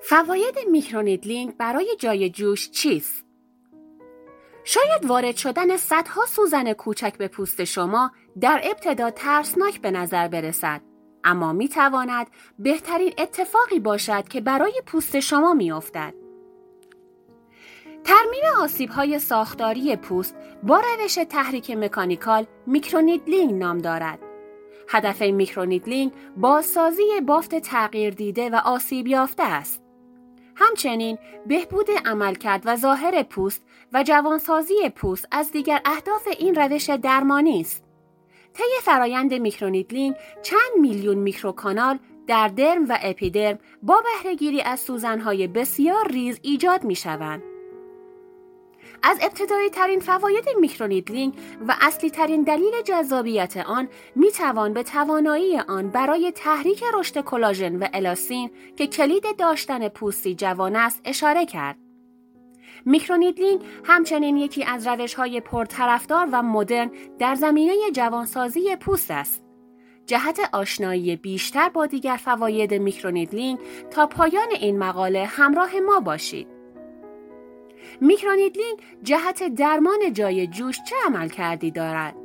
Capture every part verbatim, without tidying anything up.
فواید میکرونیدلینگ برای جای جوش چیست؟ شاید وارد شدن صدها سوزن کوچک به پوست شما در ابتدا ترسناک به نظر برسد، اما می تواند بهترین اتفاقی باشد که برای پوست شما می افتد. ترمیم آسیب‌های ساختاری پوست با روش تحریک مکانیکال میکرونیدلینگ نام دارد. هدف میکرونیدلینگ بازسازی بافت تغییر دیده و آسیب یافته است. همچنین بهبود عملکرد و ظاهر پوست و جوانسازی پوست از دیگر اهداف این روش درمانی است. طی فرایند میکرونیدلینگ چند میلیون میکروکانال در درم و اپیدرم با بهره‌گیری از سوزن‌های بسیار ریز ایجاد می‌شوند. از ابتدایی ترین فواید میکرونیدلینگ و اصلی ترین دلیل جذابیت آن می توان به توانایی آن برای تحریک رشد کلاژن و الاستین که کلید داشتن پوستی جوان است اشاره کرد. میکرونیدلینگ همچنین یکی از روش‌های پرطرفدار و مدرن در زمینه جوانسازی پوست است. جهت آشنایی بیشتر با دیگر فواید میکرونیدلینگ تا پایان این مقاله همراه ما باشید. میکرونیدلینگ جهت درمان جای جوش چه عملکردی دارد؟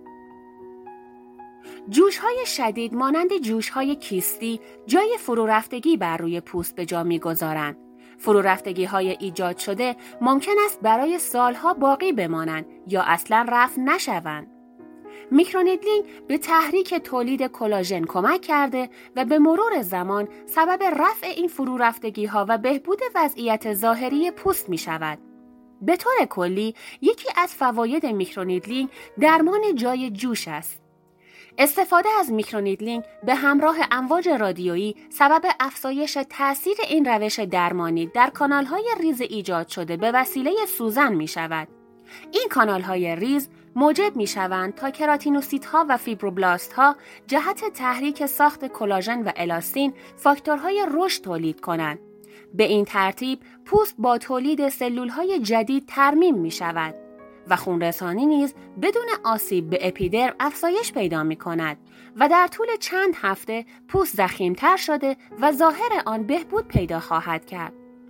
جوش‌های شدید مانند جوش‌های کیستی جای فرورفتگی بر روی پوست به جا می‌گذارند. فرورفتگی‌های ایجاد شده ممکن است برای سالها باقی بمانند یا اصلاً رفع نشوند. میکرونیدلینگ به تحریک تولید کلاژن کمک کرده و به مرور زمان سبب رفع این فرورفتگی‌ها و بهبود وضعیت ظاهری پوست می‌شود. به طور کلی یکی از فواید میکرونیدلینگ درمان جای جوش است. استفاده از میکرونیدلینگ به همراه امواج رادیویی سبب افزایش تأثیر این روش درمانی در کانال‌های ریز ایجاد شده به وسیله سوزن می‌شود. این کانال‌های ریز موجب می‌شوند تا کراتینوسیت‌ها و فیبروبلاست‌ها جهت تحریک ساخت کلاژن و الاستین فاکتورهای رشد تولید کنند. به این ترتیب پوست با تولید سلول‌های جدید ترمیم می‌شود و خونرسانی نیز بدون آسیب به اپیدرم افزایش پیدا می‌کند و در طول چند هفته پوست ضخیم‌تر شده و ظاهر آن بهبود پیدا خواهد کرد.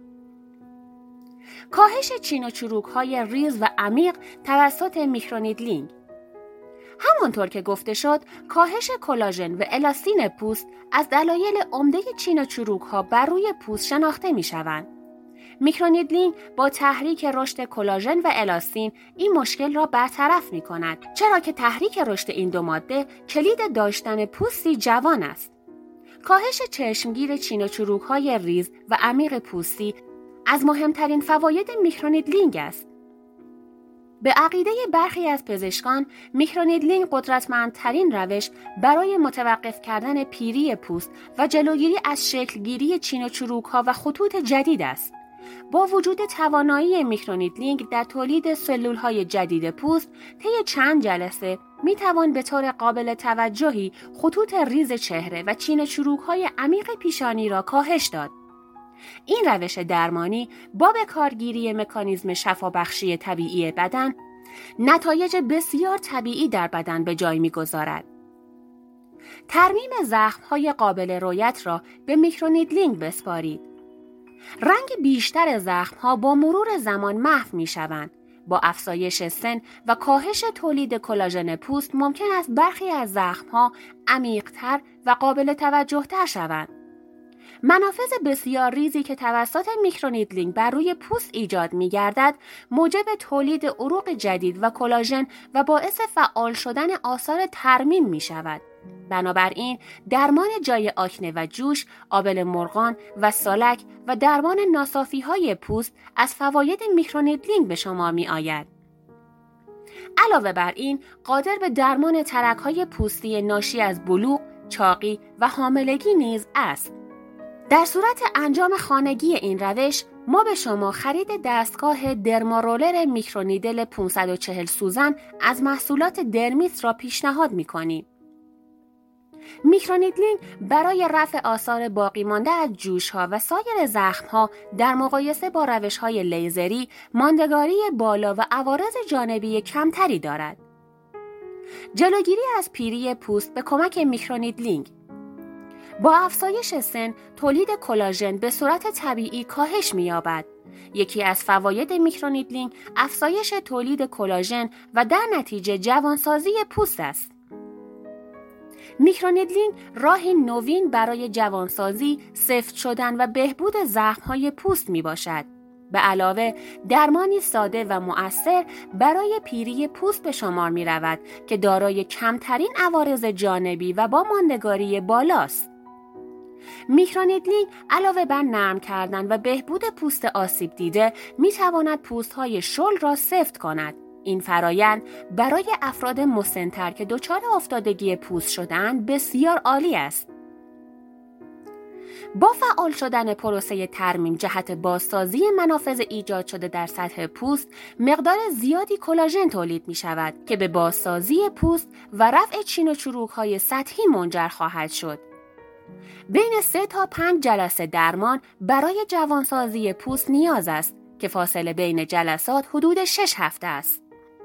کاهش چین و چروک‌های ریز و عمیق توسط میکرونیدلینگ. همانطور که گفته شد، کاهش کلاژن و الاستین پوست از دلایل عمده چین و چروک‌ها بر روی پوست شناخته می‌شوند. میکرونیدلینگ با تحریک رشد کلاژن و الاستین این مشکل را برطرف می‌کند، چرا که تحریک رشد این دو ماده کلید داشتن پوستی جوان است. کاهش چشمگیر چین و چروک‌های ریز و عمیق پوستی از مهمترین فواید میکرونیدلینگ است. به عقیده برخی از پزشکان، میکرونیدلینگ قدرتمندترین روش برای متوقف کردن پیری پوست و جلوگیری از شکلگیری چین و چروک‌ها و خطوط جدید است. با وجود توانایی میکرونیدلینگ در تولید سلول‌های جدید پوست، طی چند جلسه میتوان به طور قابل توجهی خطوط ریز چهره و چین و چروک‌های عمیق پیشانی را کاهش داد. این روش درمانی با به کارگیری مکانیزم شفابخشی طبیعی بدن نتایج بسیار طبیعی در بدن به جای می‌گذارد. ترمیم زخم‌های قابل رویت را به میکرونیدلینگ بسپارید. رنگ بیشتر زخم‌ها با مرور زمان محو می‌شوند. با افزایش سن و کاهش تولید کلاژن پوست ممکن است برخی از زخم‌ها عمیق‌تر و قابل توجه‌تر شوند. منافذ بسیار ریزی که توسط میکرونیدلینگ بر روی پوست ایجاد می‌گردد، موجب تولید عروق جدید و کلاژن و باعث فعال شدن آثار ترمیم می‌شود. بنابراین درمان جای آکنه و جوش، آبل مرغان و سالک و درمان ناصافی‌های پوست از فواید میکرونیدلینگ به شما می‌آید. علاوه بر این، قادر به درمان ترک‌های پوستی ناشی از بلوغ، چاقی و حاملگی نیز است. در صورت انجام خانگی این روش، ما به شما خرید دستگاه درمارولر میکرونیدل پانصد و چهل سوزن از محصولات درمیت را پیشنهاد می‌کنیم. میکرونیدلینگ برای رفع آثار باقی مانده از جوش‌ها و سایر زخم‌ها در مقایسه با روش‌های لیزری ماندگاری بالا و عوارض جانبی کمتری دارد. جلوگیری از پیری پوست به کمک میکرونیدلینگ. با افزایش سن تولید کلاژن به صورت طبیعی کاهش می‌یابد. یکی از فواید میکرونیدلینگ افزایش تولید کلاژن و در نتیجه جوانسازی پوست است. میکرونیدلینگ راهی نوین برای جوانسازی، سفت شدن و بهبود زخم‌های پوست میباشد. به علاوه درمانی ساده و مؤثر برای پیری پوست به شمار می رود که دارای کمترین عوارض جانبی و با ماندگاری بالاست. میکرونیدلینگ علاوه بر نرم کردن و بهبود پوست آسیب دیده می تواند پوست‌های شل را سفت کند. این فرایند برای افراد مسن‌تر که دچار افتادگی پوست شده‌اند بسیار عالی است. با فعال شدن پروسه ترمیم جهت بازسازی منافذ ایجاد شده در سطح پوست، مقدار زیادی کلاژن تولید می شود که به بازسازی پوست و رفع چین و چروک‌های سطحی منجر خواهد شد. بین سه تا پنج جلسه درمان برای جوانسازی پوست نیاز است که فاصله بین جلسات حدود شش هفته است.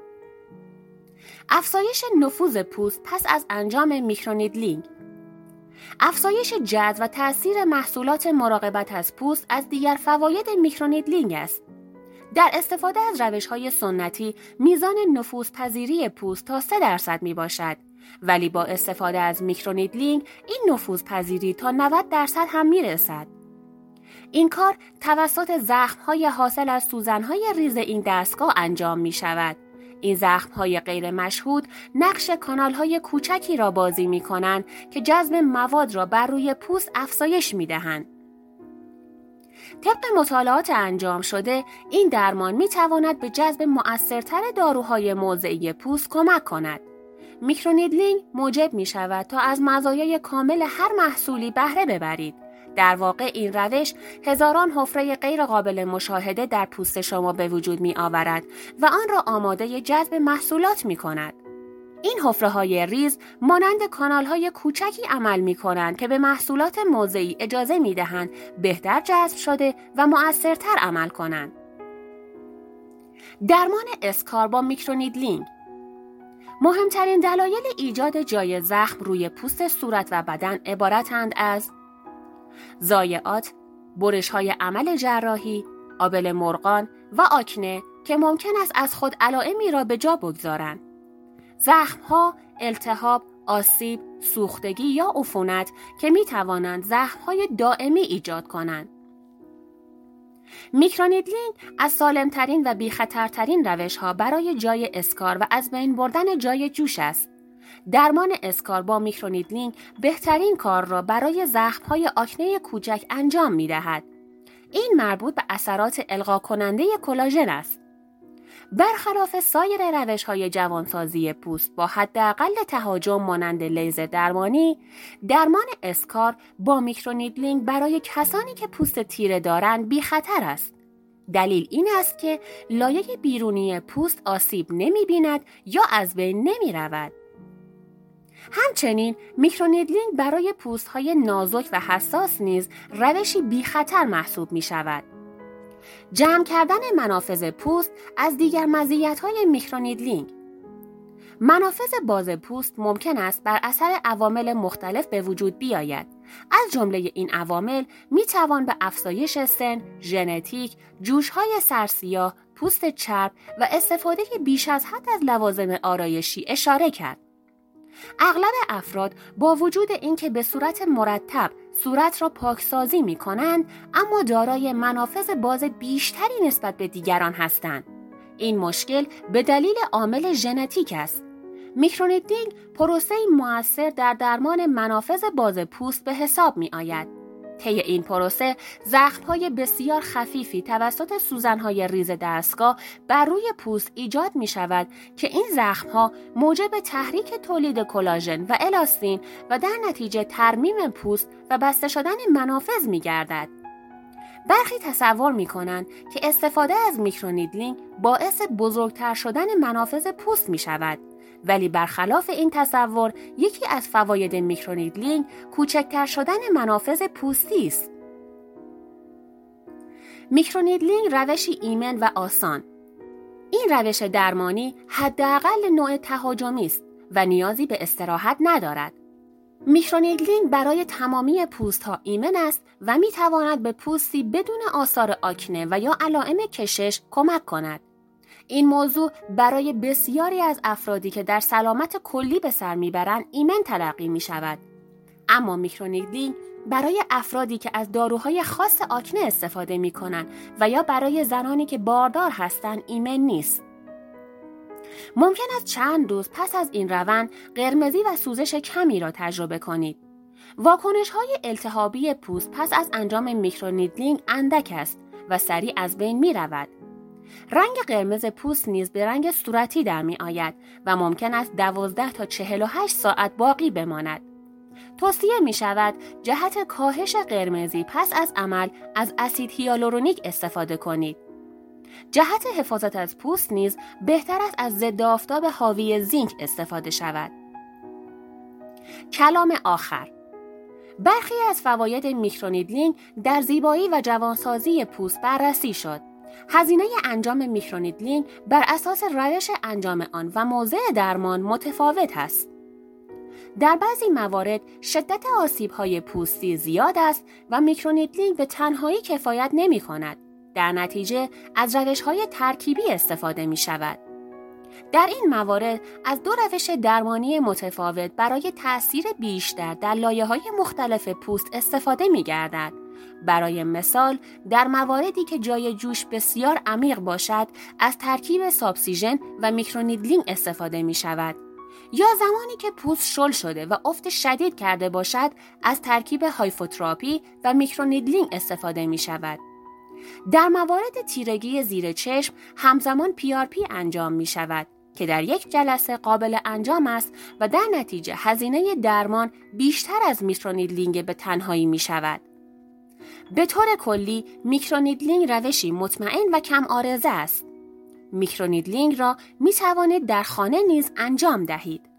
افزایش نفوذ پوست پس از انجام میکرونیدلینگ. افزایش جذب و تأثیر محصولات مراقبت از پوست از دیگر فواید میکرونیدلینگ است. در استفاده از روش‌های سنتی میزان نفوذپذیری پوست تا سه درصد می باشد، ولی با استفاده از میکرونیدلینگ این نفوذپذیری تا نود درصد هم می رسد. این کار توسط زخم‌های حاصل از سوزن‌های ریز این دستگاه انجام می شود. این زخم‌های غیر مشهود نقش کانال‌های کوچکی را بازی می‌کنند که جذب مواد را بر روی پوست افزایش می‌دهند. طبق مطالعات انجام شده، این درمان می‌تواند به جذب مؤثرتر داروهای موضعی پوست کمک کند. میکرونیدلینگ موجب می‌شود تا از مزایای کامل هر محصولی بهره ببرید. در واقع این روش هزاران حفره غیر قابل مشاهده در پوست شما به وجود می آورد و آن را آماده جذب محصولات می کند. این حفره های ریز مانند کانال های کوچکی عمل می کنند که به محصولات موضعی اجازه می دهند بهتر جذب شده و مؤثرتر عمل کنند. درمان اسکار با میکرونیدلینگ. مهمترین دلایل ایجاد جای زخم روی پوست صورت و بدن عبارتند از ضایعات، برش‌های عمل جراحی، آبله مرغان و آکنه که ممکن است از خود علائمی را به جا بگذارند. زخم‌ها، التهاب، آسیب، سوختگی یا عفونت که می‌توانند زخم‌های دائمی ایجاد کنند. میکرونیدلینگ از سالمترین و بیخطرترین روش‌ها برای جای اسکار و از بین بردن جای جوش است. درمان اسکار با میکرونیدلینگ بهترین کار را برای زخم‌های آکنه کوچک انجام می‌دهد. این مربوط به اثرات القا کننده کلاژن است. برخلاف سایر روش‌های جوانسازی پوست با حداقل تهاجم مانند لیزر درمانی، درمان اسکار با میکرونیدلینگ برای کسانی که پوست تیره دارند بی خطر است. دلیل این است که لایه بیرونی پوست آسیب نمی‌بیند یا از بین نمی‌رود. همچنین میکرونیدلینگ برای پوست‌های نازک و حساس نیز روشی بی خطر محسوب می شود. جمع کردن منافذ پوست از دیگر مزیت‌های میکرونیدلینگ. منافذ باز پوست ممکن است بر اثر عوامل مختلف به وجود بیاید. از جمله این عوامل می توان به افزایش سن، ژنتیک، جوش‌های سرسیاه، پوست چرب و استفاده بیش از حد از لوازم آرایشی اشاره کرد. اغلب افراد با وجود اینکه به صورت مرتب صورت را پاکسازی می کنند، اما دارای منافذ باز بیشتری نسبت به دیگران هستند. این مشکل به دلیل عامل ژنتیک است. میکرونیدلینگ پروسه‌ای مؤثر در درمان منافذ باز پوست به حساب می آید. طی این پروسه زخم‌های بسیار خفیفی توسط سوزن‌های ریز دستگاه بر روی پوست ایجاد می‌شود که این زخم‌ها موجب تحریک تولید کلاژن و الاستین و در نتیجه ترمیم پوست و بسته شدن منافذ می‌گردد. برخی تصور می‌کنند که استفاده از میکرونیدلینگ باعث بزرگتر شدن منافذ پوست می‌شود. ولی برخلاف این تصور، یکی از فواید میکرونیدلینگ کوچکتر شدن منافذ پوستی است. میکرونیدلینگ روشی ایمن و آسان. این روش درمانی حداقل نوع تهاجمی است و نیازی به استراحت ندارد. میکرونیدلینگ برای تمامی پوست ها ایمن است و می تواند به پوستی بدون آثار آکنه و یا علائم کشش کمک کند. این موضوع برای بسیاری از افرادی که در سلامت کلی به سر میبرند ایمن تلقی می شود. اما میکرونیدلینگ برای افرادی که از داروهای خاص آکنه استفاده می کنند و یا برای زنانی که باردار هستند ایمن نیست. ممکن است چند روز پس از این روند قرمزی و سوزش کمی را تجربه کنید. واکنش‌های التهابی پوست پس از انجام میکرونیدلینگ اندک است و سریع از بین می رود. رنگ قرمز پوست نیز به رنگ صورتی در می آید و ممکن است دوازده تا چهل و هشت ساعت باقی بماند. توصیه می شود جهت کاهش قرمزی پس از عمل از اسید هیالورونیک استفاده کنید. جهت حفاظت از پوست نیز بهتر است از ضد آفتاب حاوی زینک استفاده شود. کلام آخر. برخی از فواید میکرونیدلینگ در زیبایی و جوانسازی پوست بررسی شد. هزینه انجام میکرونیدلینگ بر اساس روش انجام آن و موضع درمان متفاوت است. در بعضی موارد شدت آسیب‌های پوستی زیاد است و میکرونیدلینگ به تنهایی کفایت نمی‌کند. در نتیجه از روش‌های ترکیبی استفاده می‌شود. در این موارد از دو روش درمانی متفاوت برای تأثیر بیشتر در لایه‌های مختلف پوست استفاده می‌گردد. برای مثال در مواردی که جای جوش بسیار عمیق باشد از ترکیب سابسیژن و میکرونیدلینگ استفاده می‌شود. یا زمانی که پوست شل شده و افت شدید کرده باشد از ترکیب هایفوتراپی و میکرونیدلینگ استفاده می‌شود. در موارد تیرگی زیر چشم همزمان پی آر پی انجام می شود که در یک جلسه قابل انجام است و در نتیجه هزینه درمان بیشتر از میکرونیدلینگ به تنهایی می شود. به طور کلی میکرونیدلینگ روشی مطمئن و کم عارضه است. میکرونیدلینگ را می توانید در خانه نیز انجام دهید.